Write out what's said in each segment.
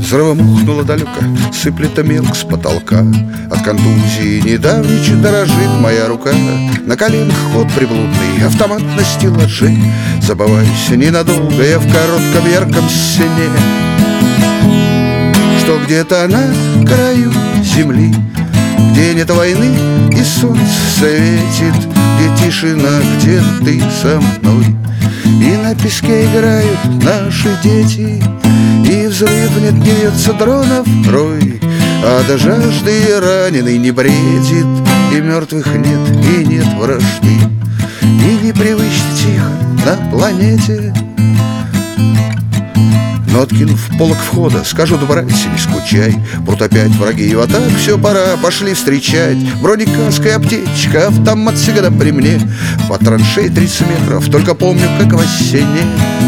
Взрывом ухнуло далеко, сыплет мелк с потолка. От контузии недавнича дорожит моя рука. На коленях ход приблудный, автомат на стеллаже. Забываюсь ненадолго я в коротком ярком сне, что где-то на краю земли, где нет войны и солнце светит, где тишина, где ты со мной. И на песке играют наши дети, и взрыв нет, не вьется дронов рой. А до жажды раненый не бредит, и мертвых нет, и нет вражды. И непривычно тихо на планете. Но откинув полог входа, скажут: братья, не скучай, прут опять враги, а так все, пора, пошли встречать. Бронекаска и аптечка, автомат всегда при мне. По траншеи 30 метров, только помню, как в осенне,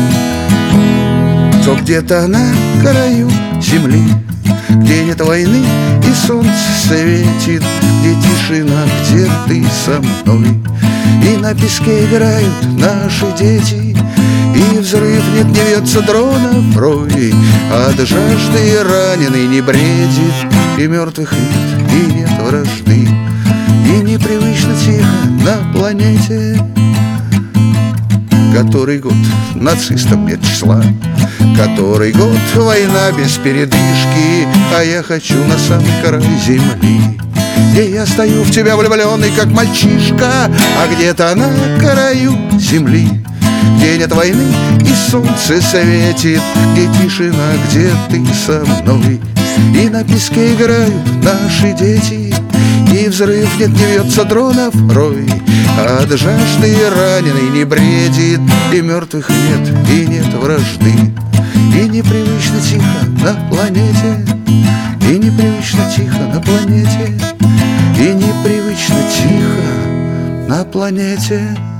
что где-то на краю земли, где нет войны и солнце светит, где тишина, где ты со мной. И на песке играют наши дети, и взрыв нет, не вьется дронов рой. А до жажды раненый не бредит, и мертвых нет, и нет вражды. И непривычно тихо на планете. Который год нацистам нет числа, который год война без передышки, а я хочу на самый край земли, где я стою в тебя влюбленный, как мальчишка. А где-то на краю земли, где нет войны и солнце светит, где тишина, где ты со мной. И на песке играют наши дети, и взрыв нет, не вьется дронов рой. А от жажды раненый не бредит, и мертвых нет, и нет вражды. И непривычно тихо на планете, и непривычно тихо на планете, и непривычно тихо на планете.